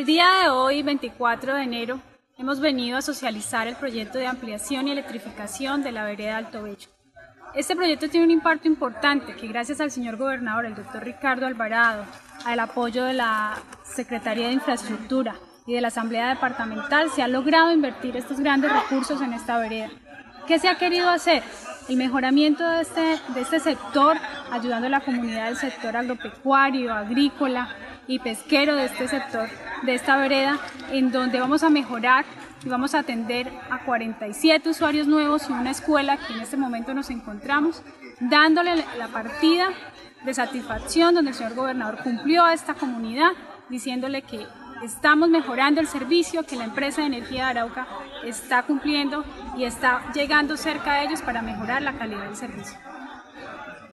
El día de hoy, 24 de enero, hemos venido a socializar el proyecto de ampliación y electrificación de la vereda Alto Bello. Este proyecto tiene un impacto importante que gracias al señor gobernador, el doctor Ricardo Alvarado, al apoyo de la Secretaría de Infraestructura y de la Asamblea Departamental, se ha logrado invertir estos grandes recursos en esta vereda. ¿Qué se ha querido hacer? El mejoramiento de este sector, ayudando a la comunidad del sector agropecuario, agrícola y pesquero de este sector, de esta vereda, en donde vamos a mejorar y vamos a atender a 47 usuarios nuevos y una escuela que en este momento nos encontramos, dándole la partida de satisfacción donde el señor gobernador cumplió a esta comunidad, diciéndole que estamos mejorando el servicio, que la empresa de energía de Arauca está cumpliendo y está llegando cerca de ellos para mejorar la calidad del servicio.